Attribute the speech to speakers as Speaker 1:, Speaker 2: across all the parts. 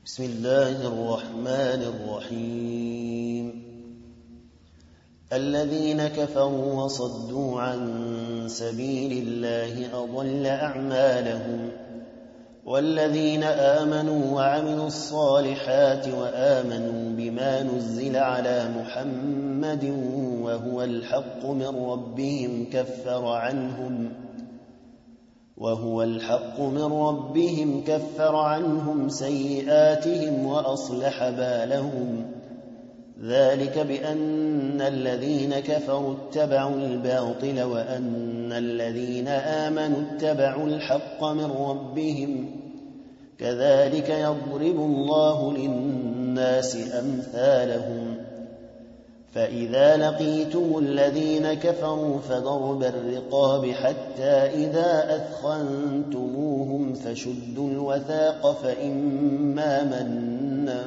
Speaker 1: بسم الله الرحمن الرحيم الذين كفروا وصدوا عن سبيل الله أضل أعمالهم والذين آمنوا وعملوا الصالحات وآمنوا بما نزل على محمد وهو الحق من ربهم كفر عنهم سيئاتهم وأصلح بالهم ذلك بأن الذين كفروا اتبعوا الباطل وأن الذين آمنوا اتبعوا الحق من ربهم كذلك يضرب الله للناس أمثالهم فإذا لقيتم الذين كفروا فضرب الرقاب حتى إذا أثخنتموهم فشدوا الوثاق فإما منا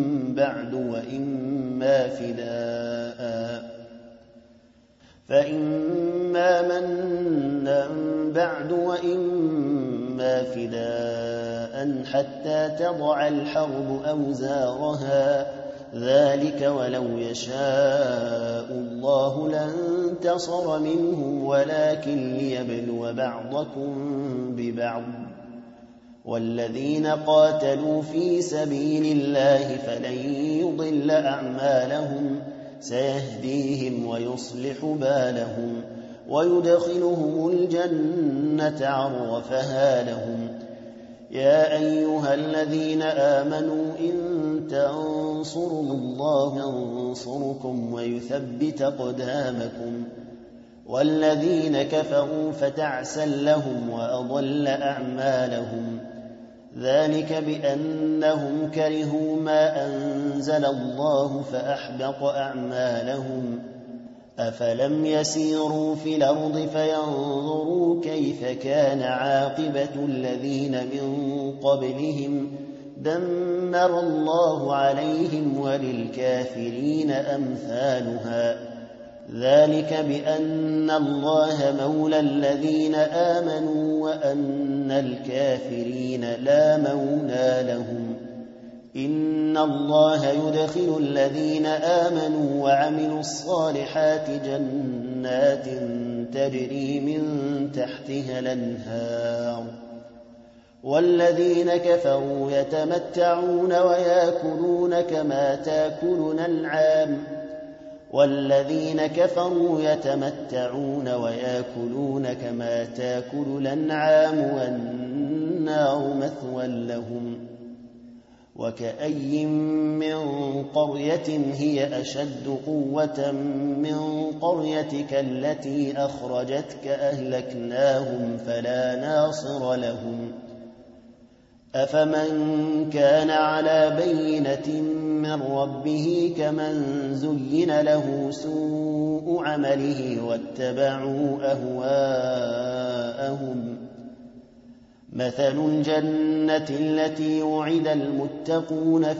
Speaker 1: بعد وإما فداء حتى تضع الحرب أوزارها ذلك ولو يشاء الله لانتصر منهم ولكن ليبلو بعضكم ببعض والذين قاتلوا في سبيل الله فلن يضل أعمالهم سيهديهم ويصلح بالهم ويدخلهم الجنة عرفها لهم يا أيها الذين آمنوا إن تنصروا الله ينصركم ويثبت أقدامكم والذين كفروا فتعسا لهم وأضل أعمالهم ذلك بأنهم كرهوا ما أنزل الله فأحبط أعمالهم أفلم يسيروا في الأرض فينظروا كيف كان عاقبة الذين من قبلهم دمر الله عليهم وللكافرين أمثالها ذلك بأن الله مولى الذين آمنوا وأن الكافرين لا مولى لهم إن الله يدخل الذين آمنوا وعملوا الصالحات جنات تجري من تحتها الأنهار والذين كفروا يتمتعون ويأكلون كما تأكل الأنعام والنار مثوى لهم وكأي من قرية هي أشد قوة من قريتك التي أخرجتك أهلكناهم فلا ناصر لهم أفمن كان على بينة من ربه كمن زين له سوء عمله واتبعوا أهواءهم مثل الجنة التي وعد المتقون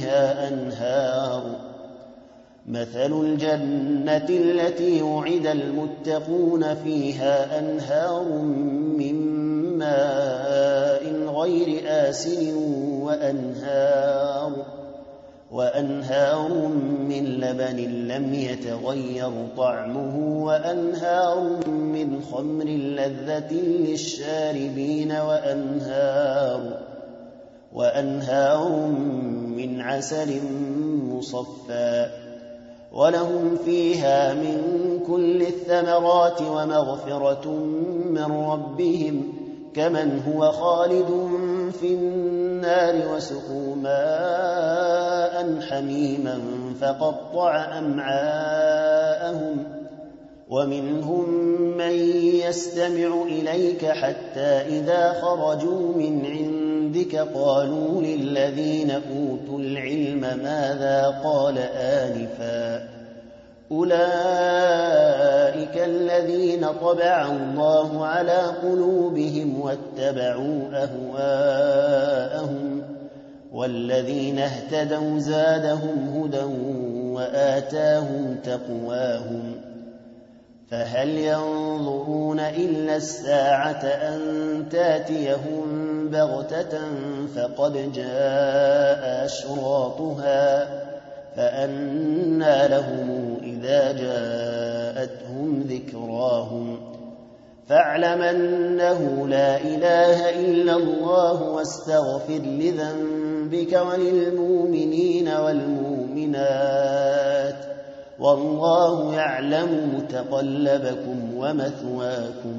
Speaker 1: فيها أنهار من ماء غير آسن وأنهار من لبن لم يتغير طعمه وأنهار من خمر لذة للشاربين وأنهار من عسل مصفى ولهم فيها من كل الثمرات ومغفرة من ربهم كمن هو خالد في النار وسقوا ماء حميما فقطع أمعاءهم ومنهم من يستمع إليك حتى إذا خرجوا من عندك قالوا للذين أوتوا العلم ماذا قال آنفا أولئك الذين طبع الله على قلوبهم واتبعوا أهواءهم والذين اهتدوا زادهم هدى وآتاهم تقواهم فهل ينظرون إلا الساعة أن تاتيهم بغتة فقد جاء أشراطها فأنى لهم إذا جاءتهم ذكراهم فاعلم أنه لا إله إلا الله واستغفر لذنبك وللمؤمنين والمؤمنات والله يعلم متقلبكم ومثواكم.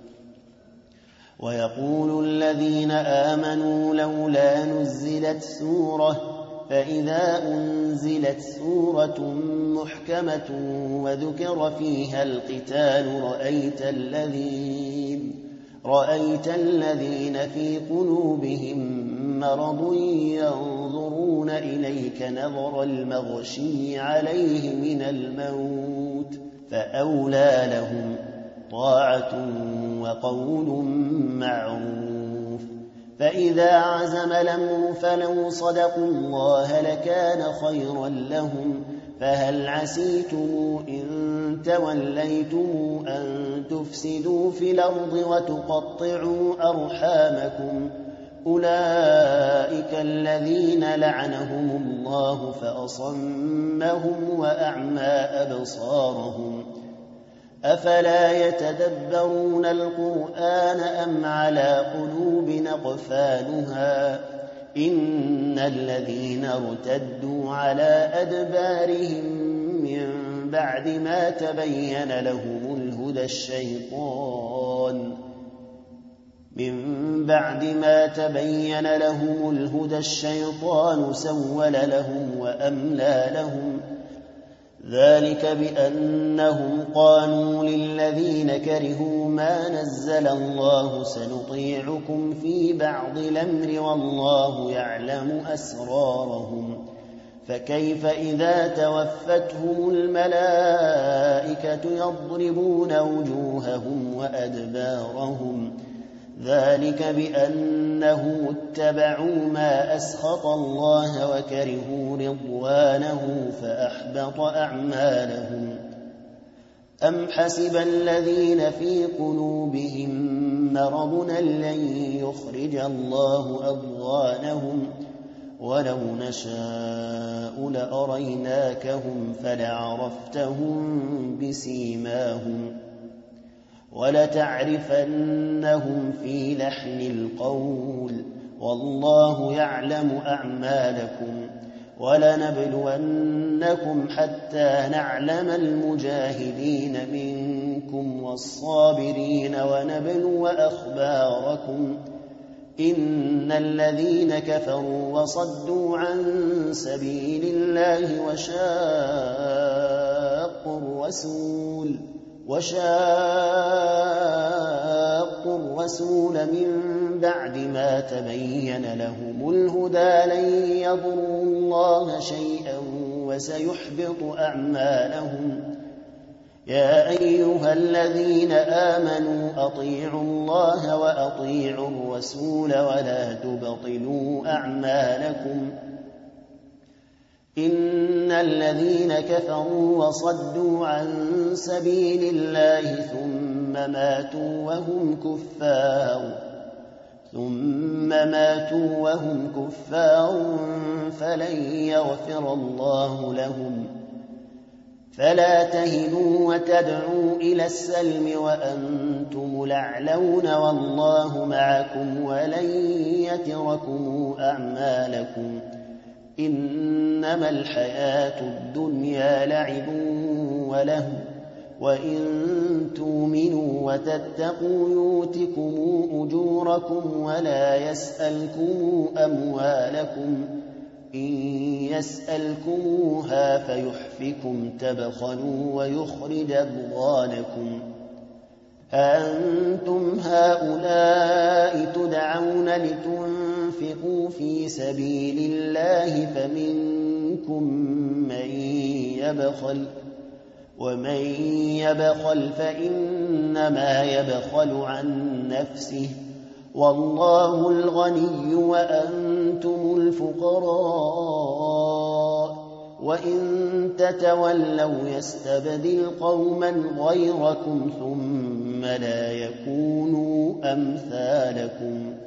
Speaker 1: ويقول الذين آمنوا لولا نزلت سورة فإذا أنزلت سورة محكمة وذكر فيها القتال رأيت الذين في قلوبهم مرض ينظرون إليك نظر المغشي عليه من الموت فأولى لهم طاعة وقول معروف. فإذا عزم الأمر فلو صدقوا الله لكان خيرا لهم فهل عسيتم إن توليتم أن تفسدوا في الأرض وتقطعوا أرحامكم أولئك الذين لعنهم الله فأصمهم وأعمى أبصارهم أفلا يتدبرون القرآن أم على قلوب أقفالها إن الذين ارتدوا على أدبارهم من بعد ما تبين لهم الهدى الشيطان سول لهم وأملى لهم ذلك بأنهم قالوا للذين كرهوا ما نزل الله سنطيعكم في بعض الأمر والله يعلم أسرارهم فكيف إذا توفتهم الملائكة يضربون وجوههم وأدبارهم ذلك بأنه اتبعوا ما أسخط الله وكرهوا رضوانه فأحبط أعمالهم. أم حسب الذين في قلوبهم مرض لن يخرج الله أضغانهم ولو نشاء لأريناكهم فلعرفتهم بسيماهم ولتعرفنهم في لحن القول والله يعلم أعمالكم ولنبلونكم حتى نعلم المجاهدين منكم والصابرين ونبلو أخباركم إن الذين كفروا وصدوا عن سبيل الله وشاقوا الرسول من بعد ما تبين لهم الهدى لن يضروا الله شيئا وسيحبط أعمالهم. يا أيها الذين آمنوا أطيعوا الله وأطيعوا الرسول ولا تبطلوا أعمالكم إن الذين كفروا وصدوا عن سبيل الله ثم ماتوا وهم كفار فلن يغفر الله لهم فلا تهنوا وتدعوا إلى السلم وأنتم الأعلون والله معكم ولن يتركم أعمالكم إنما الحياة الدنيا لعب وله وإن تؤمنوا وتتقوا يؤتكم أجوركم ولا يسألكم أموالكم إن يسألكموها فيحفكم تبخلوا ويخرج أضغانكم. أنتم هؤلاء تدعون لتنفقوا في سبيل الله فمنكم من يبخل ومن يبخل فإنما يبخل عن نفسه والله الغني وأنتم الفقراء وإن تتولوا يستبدل قوما غيركم ثم لا يكونوا أمثالكم.